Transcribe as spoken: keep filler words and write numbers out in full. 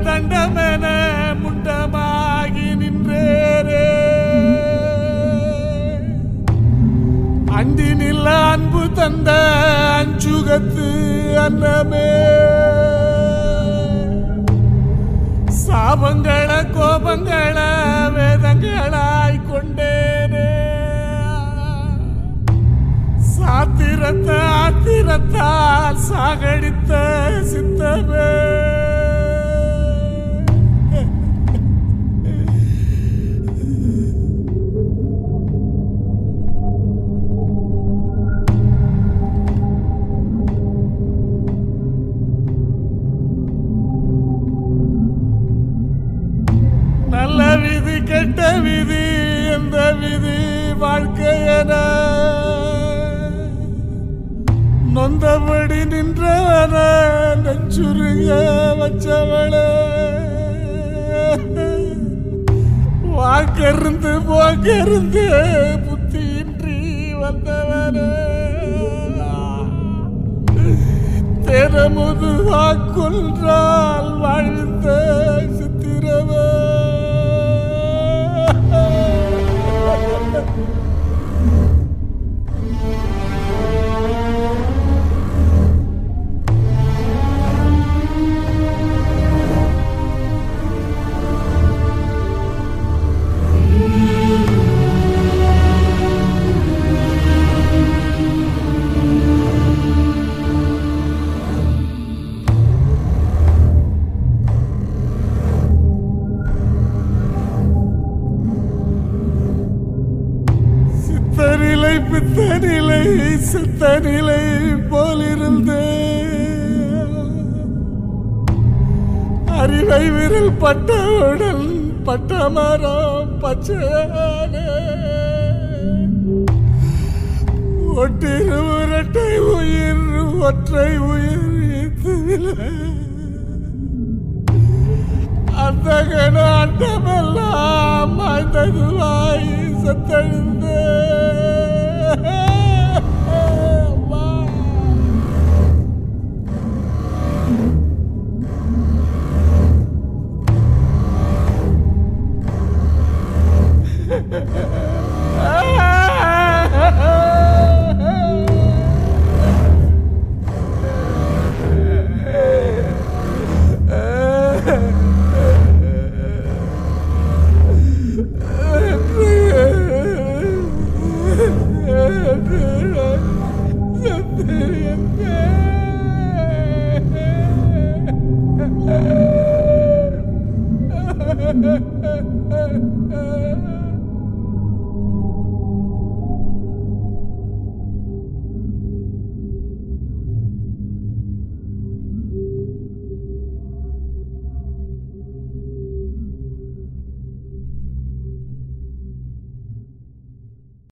தண்டமென முண்டமாகி நின்றேரே அண்டி நில்ல அன்பு தந்த அஞ்சுகத்து அன்னமே சாபங்கள கோபங்கள வேதங்களாய் கொண்டேனே சாத்திரத்த ஆத்திரத்தால் சாகடித்த சித்தமே நல்ல விதி கெட்ட விதி எந்த விதி வாழ்க்கையன நொந்தபடி நின்றவன நெஞ்சுருக வச்சவள வாக்கருந்து போக்கருந்து புத்தியின்றி வந்தவன திறமுது வாக்குன்றால் வாழ்ந்த சித்திரவ நிலை பித்த நிலை சித்த நிலை போலிருந்தே அறிவை விரல் பட்டவுடன் பட்ட மரம் பச்சையானே ஒட்டிரு இரட்டை உயிர் ஒற்றை உயிர் அந்த கண அண்டமெல்லாம் மாய்ந்ததுவாய் சத்தழிந்தே Ha ha ha ha!